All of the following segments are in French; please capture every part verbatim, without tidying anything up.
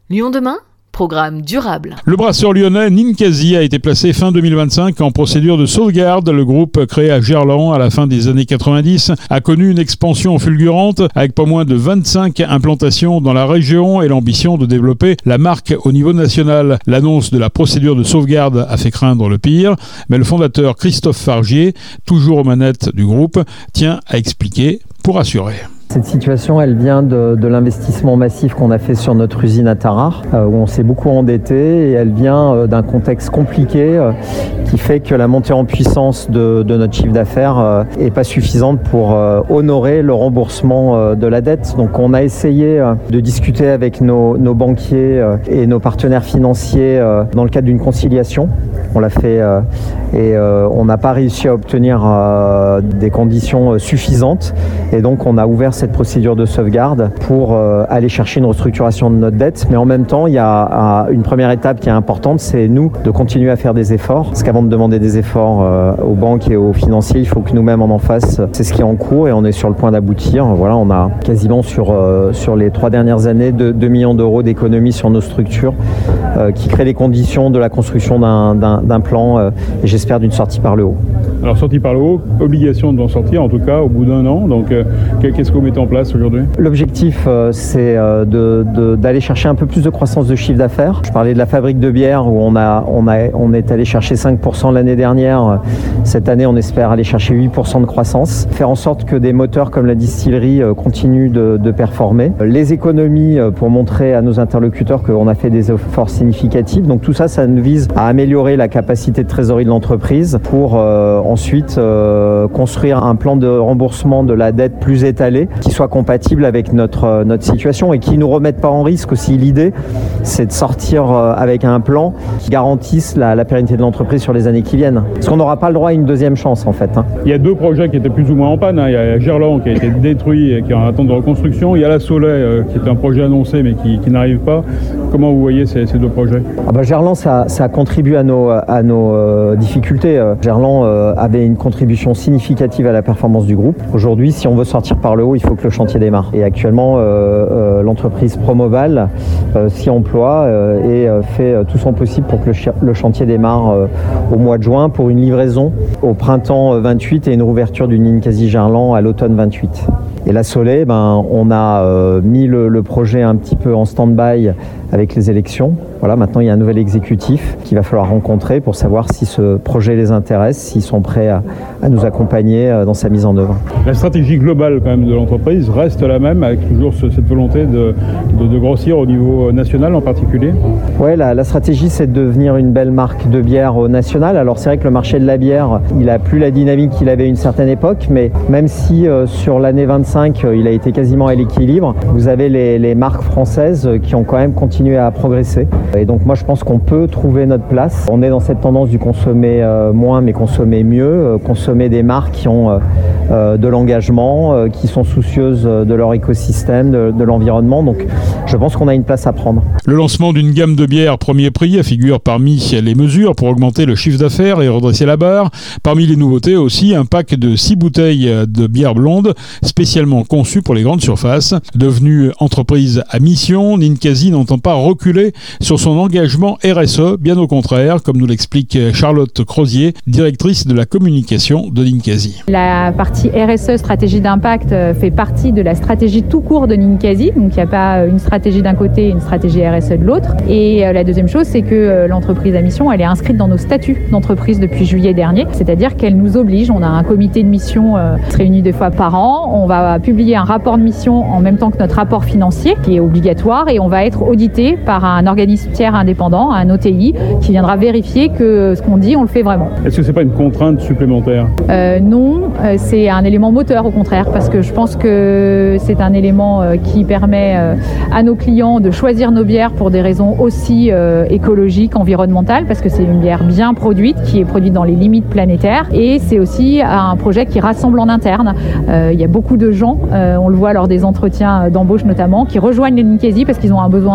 Lyon demain, programme durable. Le brasseur lyonnais Ninkasi a été placé fin deux mille vingt-cinq en procédure de sauvegarde. Le groupe créé à Gerland à la fin des années quatre-vingt-dix a connu une expansion fulgurante avec pas moins de vingt-cinq implantations dans la région et l'ambition de développer la marque au niveau national. L'annonce de la procédure de sauvegarde a fait craindre le pire, mais le fondateur Christophe Fargier, toujours aux manettes du groupe, tient à expliquer pour assurer. Cette situation, elle vient de, de l'investissement massif qu'on a fait sur notre usine à Tarare, euh, où on s'est beaucoup endetté, et elle vient euh, d'un contexte compliqué euh, qui fait que la montée en puissance de, de notre chiffre d'affaires euh, est pas suffisante pour euh, honorer le remboursement euh, de la dette. Donc on a essayé euh, de discuter avec nos, nos banquiers euh, et nos partenaires financiers euh, dans le cadre d'une conciliation. On l'a fait euh, et euh, on n'a pas réussi à obtenir euh, des conditions euh, suffisantes, et donc on a ouvert cette procédure de sauvegarde pour euh, aller chercher une restructuration de notre dette. Mais en même temps, il y a euh, une première étape qui est importante, c'est nous de continuer à faire des efforts. Parce qu'avant de demander des efforts euh, aux banques et aux financiers, il faut que nous-mêmes on en fasse. C'est ce qui est en cours et on est sur le point d'aboutir. Voilà, on a quasiment sur, euh, sur les trois dernières années deux millions d'euros d'économies sur nos structures euh, qui créent les conditions de la construction d'un, d'un, d'un plan euh, et j'espère d'une sortie par le haut. Alors sortie par le haut, obligation d'en sortir en tout cas au bout d'un an. Donc euh, qu'est-ce que vous mettez en place aujourd'hui ? L'objectif, euh, c'est euh, de, de, d'aller chercher un peu plus de croissance de chiffre d'affaires. Je parlais de la fabrique de bière où on, a, on, a, on est allé chercher cinq pour cent l'année dernière. Cette année, on espère aller chercher huit pour cent de croissance. Faire en sorte que des moteurs comme la distillerie euh, continuent de, de performer. Les économies euh, pour montrer à nos interlocuteurs qu'on a fait des efforts significatifs. Donc tout ça, ça nous vise à améliorer la capacité de trésorerie de l'entreprise pour euh, ensuite euh, construire un plan de remboursement de la dette plus étalé qui soit compatible avec notre, notre situation et qui ne nous remette pas en risque aussi. L'idée, c'est de sortir avec un plan qui garantisse la, la pérennité de l'entreprise sur les années qui viennent. Parce qu'on n'aura pas le droit à une deuxième chance en fait. Hein. Il y a deux projets qui étaient plus ou moins en panne. Hein. Il y a Gerland qui a été détruit et qui est en attente de reconstruction. Il y a la Soleil euh, qui est un projet annoncé mais qui, qui n'arrive pas. Comment vous voyez ces, ces deux projets ? ah bah Gerland, ça, ça contribue à nos, à nos euh, difficultés. Gerland euh, avait une contribution significative à la performance du groupe. Aujourd'hui, si on veut sortir par le haut, il faut que le chantier démarre. Et actuellement, euh, euh, l'entreprise Promoval euh, s'y emploie euh, et euh, fait euh, tout son possible pour que le, ch- le chantier démarre euh, au mois de juin pour une livraison au printemps vingt-huit et une rouverture du Ninkasi Gerland à l'automne vingt-huit. Et la Soleil, ben, on a euh, mis le, le projet un petit peu en stand-by avec les élections. Voilà, maintenant il y a un nouvel exécutif qu'il va falloir rencontrer pour savoir si ce projet les intéresse, s'ils sont prêts à, à nous accompagner dans sa mise en œuvre. La stratégie globale quand même de l'entreprise reste la même, avec toujours ce, cette volonté de, de, de grossir au niveau national en particulier. Ouais, la, la stratégie c'est de devenir une belle marque de bière au national. Alors c'est vrai que le marché de la bière, il a plus la dynamique qu'il avait à une certaine époque, mais même si euh, sur l'année vingt-cinq, euh, il a été quasiment à l'équilibre, vous avez les, les marques françaises qui ont quand même continué à progresser. Et donc moi je pense qu'on peut trouver notre place. On est dans cette tendance du consommer euh, moins mais consommer mieux, euh, consommer des marques qui ont euh, euh, de l'engagement, euh, qui sont soucieuses de leur écosystème, de, de l'environnement. Donc je pense qu'on a une place à prendre. Le lancement d'une gamme de bières premier prix figure parmi les mesures pour augmenter le chiffre d'affaires et redresser la barre. Parmi les nouveautés aussi, un pack de six bouteilles de bière blonde spécialement conçues pour les grandes surfaces. Devenue entreprise à mission, Ninkasi n'entend pas reculer sur son engagement R S E, bien au contraire, comme nous l'explique Charlotte Crozier, directrice de la communication de Ninkasi. La partie R S E, stratégie d'impact, fait partie de la stratégie tout court de Ninkasi, donc il n'y a pas une stratégie d'un côté et une stratégie R S E de l'autre. Et la deuxième chose, c'est que l'entreprise à mission, elle est inscrite dans nos statuts d'entreprise depuis juillet dernier, c'est-à-dire qu'elle nous oblige, on a un comité de mission euh, qui se réunit deux fois par an, on va publier un rapport de mission en même temps que notre rapport financier, qui est obligatoire, et on va être audité par un organisme tiers indépendant, un O T I, qui viendra vérifier que ce qu'on dit, on le fait vraiment. Est-ce que c'est pas une contrainte supplémentaire ? euh, Non, euh, c'est un élément moteur au contraire, parce que je pense que c'est un élément euh, qui permet euh, à nos clients de choisir nos bières pour des raisons aussi euh, écologiques, environnementales, parce que c'est une bière bien produite, qui est produite dans les limites planétaires, et c'est aussi un projet qui rassemble en interne. Euh, il y a beaucoup de gens, euh, on le voit lors des entretiens d'embauche notamment, qui rejoignent les Ninkasi parce qu'ils ont un besoin de sens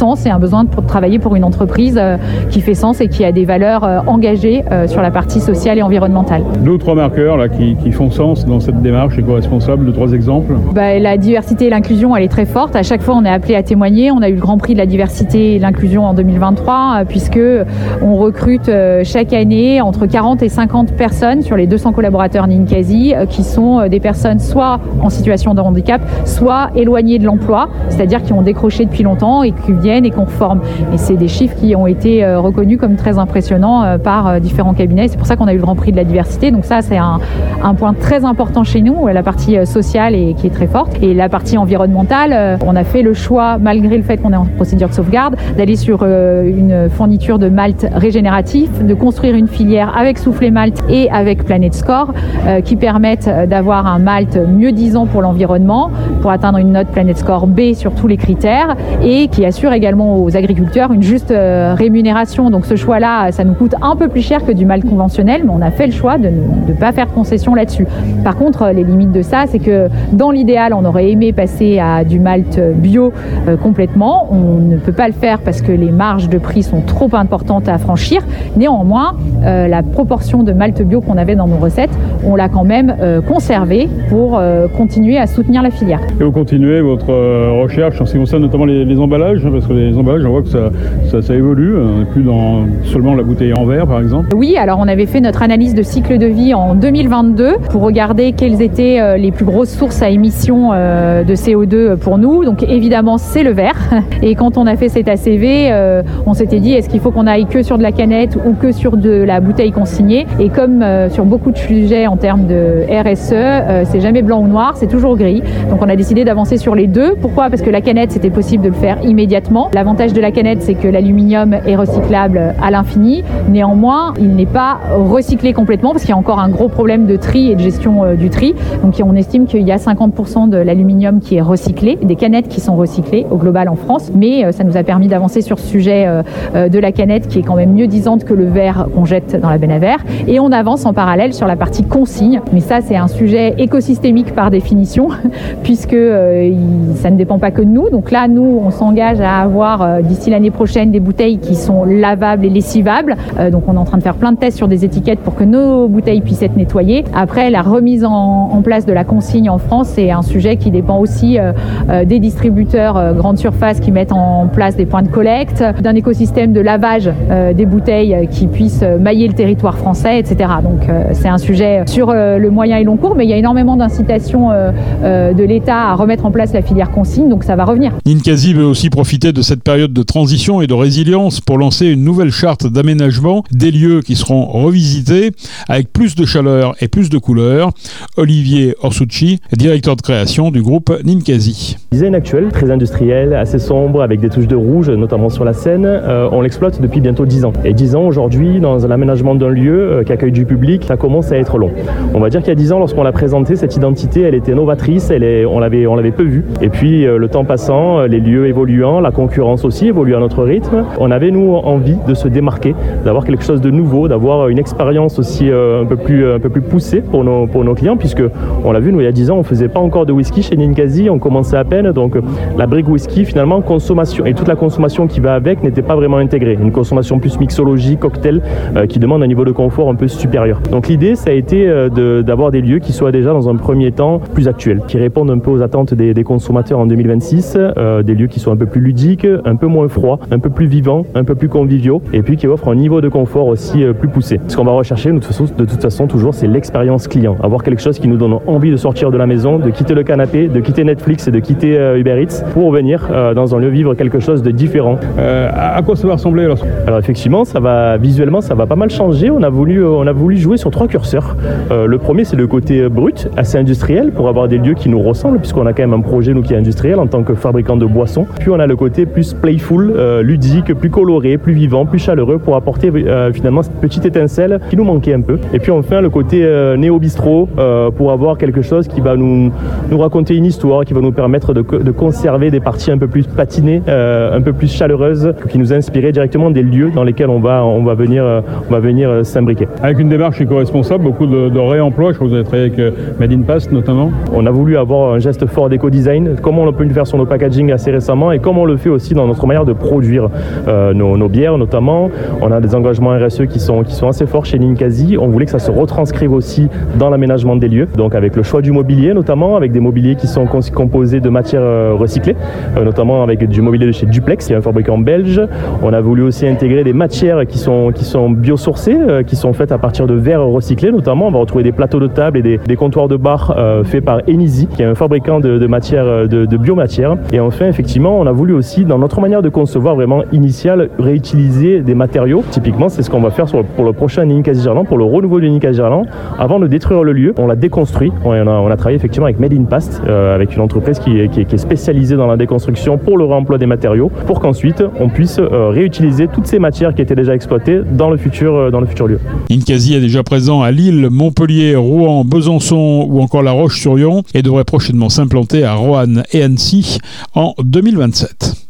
sens et un besoin de travailler pour une entreprise qui fait sens et qui a des valeurs engagées sur la partie sociale et environnementale. Deux ou trois marqueurs là, qui, qui font sens dans cette démarche éco-responsable, deux, trois exemples. Bah, la diversité et l'inclusion, elle est très forte. À chaque fois, on est appelé à témoigner. On a eu le Grand Prix de la diversité et l'inclusion en deux mille vingt-trois, puisque on recrute chaque année entre quarante et cinquante personnes sur les deux cents collaborateurs Ninkasi, qui sont des personnes soit en situation de handicap, soit éloignées de l'emploi, c'est-à-dire qui ont décroché depuis longtemps et qui viennent et qu'on forme. Et c'est des chiffres qui ont été reconnus comme très impressionnants par différents cabinets. C'est pour ça qu'on a eu le Grand Prix de la diversité. Donc ça, c'est un, un point très important chez nous, la partie sociale et qui est très forte. Et la partie environnementale, on a fait le choix, malgré le fait qu'on est en procédure de sauvegarde, d'aller sur une fourniture de malt régénératif, de construire une filière avec Soufflet Malt et avec Planet Score, euh, qui permettent d'avoir un malt mieux disant pour l'environnement, pour atteindre une note Planet Score B sur tous les critères, et qui assure également aux agriculteurs une juste euh, rémunération. Donc ce choix-là, ça nous coûte un peu plus cher que du malt conventionnel, mais on a fait le choix de ne pas faire concession là-dessus. Par contre, les limites de ça, c'est que dans l'idéal, on aurait aimé passer à du malt bio euh, complètement. On ne peut pas le faire parce que les marges de prix sont trop importantes à franchir. Néanmoins, euh, la proportion de malt bio qu'on avait dans nos recettes, on l'a quand même euh, conservée pour euh, continuer à soutenir la filière. Et vous continuez votre euh, recherche en ce qui concerne notamment les, les emballages, parce que les emballages, on voit que ça, ça, ça évolue, on n'est plus dans seulement la bouteille en verre par exemple. Oui, alors on avait fait notre analyse de cycle de vie en deux mille vingt-deux pour regarder quelles étaient euh, les plus grosses sources à émissions euh, de C O deux pour nous. Donc évidemment, c'est le verre. Et quand on a fait cet A C V, euh, on s'était dit, est-ce qu'il faut qu'on aille que sur de la canette ou que sur de la bouteille consignée? Et comme euh, sur beaucoup de sujets en termes de R S E, euh, c'est jamais blanc ou noir, c'est toujours gris. Donc on a décidé d'avancer sur les deux. Pourquoi? Parce que la canette, c'était possible de le faire immédiatement. L'avantage de la canette, c'est que l'aluminium est recyclable à l'infini. Néanmoins, il n'est pas recyclé complètement parce qu'il y a encore un gros problème de tri et de gestion euh, du tri. Donc on estime qu'il y a cinquante pour cent de l'aluminium qui est recyclé, des canettes qui sont recyclées au global en France. Mais euh, ça nous a permis d'avancer sur ce sujet euh, euh, de la canette qui est quand même mieux disante que le verre qu'on jette dans la benne à verre. Et on avance en parallèle sur la partie consigne. Mais ça, c'est un sujet écosystémique par définition, puisque euh, il, ça ne dépend pas que de nous. Donc là, nous, on s'engage à avoir euh, d'ici l'année prochaine des bouteilles qui sont lavables et lessivables. Euh, donc on est en train de faire plein de tests sur des étiquettes pour que nos bouteilles puissent être nettoyées. Après, la remise en, en place de la consigne en France, c'est un sujet qui dépend aussi euh, euh, des distributeurs euh, grandes surfaces qui mettent en place des points de collecte, d'un écosystème de lavage euh, des bouteilles euh, qui puisse mailler le territoire français, et cetera. Donc euh, c'est un sujet sur euh, le moyen et long cours, mais il y a énormément d'incitations euh, euh, de l'État à remettre en place la filière consigne, donc ça va revenir. Ninkasi veut aussi profiter de cette période de transition et de résilience pour lancer une nouvelle charte d'aménagement des lieux qui seront revisités avec plus de chaleur et plus de couleurs. Olivier Orsucci, directeur de création du groupe Ninkasi. Design actuel, très industriel, assez sombre, avec des touches de rouge, notamment sur la scène, euh, on l'exploite depuis bientôt dix ans. Et dix ans aujourd'hui, dans l'aménagement d'un lieu euh, qui accueille du public, ça commence à être long. On va dire qu'il y a dix ans, lorsqu'on l'a présenté, cette identité, elle était novatrice, elle est, on l'avait, on l'avait peu vue. Et puis, euh, le temps passant, les lieux évoluant, la concurrence aussi évolue à notre rythme, on avait, nous, envie de se démarquer, d'avoir quelque chose de nouveau, d'avoir une expérience aussi euh, un peu plus, un peu plus poussée pour nos, pour nos clients, puisque on l'a vu, nous, il y a dix ans, on faisait pas encore de whisky chez Ninkasi, on commençait à peine, donc la brique whisky, finalement, consommation, et toute la consommation qui va avec n'était pas vraiment intégrée. Une consommation plus mixologie, cocktail, euh, qui demande un niveau de confort un peu supérieur. Donc l'idée, ça a été euh, de, d'avoir des lieux qui soient déjà, dans un premier temps, plus actuels, qui répondent un peu aux attentes des, des consommateurs en deux mille vingt-six, euh, des lieux qui sont un peu plus ludiques, un peu moins froids, un peu plus vivants, un peu plus conviviaux, et puis qui offrent un niveau de confort aussi euh, plus poussé. Ce qu'on va rechercher, de toute façon, de toute façon toujours, c'est l'expérience client. Avoir quelque chose qui nous donne envie de sortir de la maison, de quitter le canapé, de quitter Netflix et de quitter euh, Uber Eats pour venir euh, dans un lieu vivre quelque chose de différent. Euh, à quoi ça va ressembler alors? Alors effectivement, ça va visuellement, ça va pas mal changer. On a voulu, on a voulu jouer sur trois curseurs. Euh, le premier, c'est le côté brut, assez industriel, pour avoir des lieux qui nous ressemblent, puisqu'on a quand même un projet nous qui est industriel en tant que fabricant de boissons. Puis on a le côté plus playful, euh, ludique, plus coloré, plus vivant, plus chaleureux, pour apporter euh, finalement cette petite étincelle qui nous manquait un peu. Et puis enfin le côté euh, néo-bistrot, euh, pour avoir quelque chose qui va nous, nous raconter une histoire, qui va nous permettre de, de conserver des parties un peu plus patinées, euh, un peu plus chaleureuses, qui nous inspiraient directement des lieux dans lesquels on va, on va venir, on va venir s'imbriquer. Avec une démarche éco-responsable, beaucoup de, de, de réemploi. Je crois que vous avez travaillé avec Made in Past notamment. On a voulu avoir un geste fort d'éco-design, comme on peut le faire sur nos packaging assez récemment et comme on le fait aussi dans notre manière de produire euh, nos, nos bières notamment. On a des engagements R S E qui sont, qui sont assez forts chez Ninkasi. On voulait que ça se retranscrive aussi dans l'aménagement des lieux, donc avec le choix du mobilier notamment, avec des mobiliers qui sont composés de matières euh, recyclées, euh, notamment avec du mobilier de chez Duplex, qui est un fabricant belge. On a voulu aussi intégrer des matières qui sont, qui sont biosourcées, euh, qui sont faites à partir de verre recyclés notamment. On va retrouver des plateaux de table et des, des comptoirs de bar euh, faits par Enisi, qui est un fabricant de, de matières, de, de biomatières. Et enfin, effectivement, on a voulu aussi, dans notre manière de concevoir vraiment initiale, réutiliser des matériaux. Typiquement, c'est ce qu'on va faire sur, pour le prochain Ninkasi Gerland, pour le renouveau du Ninkasi Gerland. Avant de détruire le lieu, on l'a déconstruit. On a, on a travaillé effectivement avec Made in Past, euh, avec une entreprise qui est, qui, est, qui est spécialisée dans la déconstruction pour le réemploi des matériaux, pour qu'ensuite on puisse euh, réutiliser toutes ces matières qui étaient déjà exploitées dans le futur, euh, dans le futur lieu. Ninkasi est déjà présent à Lille, Montpellier, Rouen, Besançon ou encore La Roche-sur-Yon et devrait prochainement s'implanter à Roanne et Annecy en deux mille vingt-sept.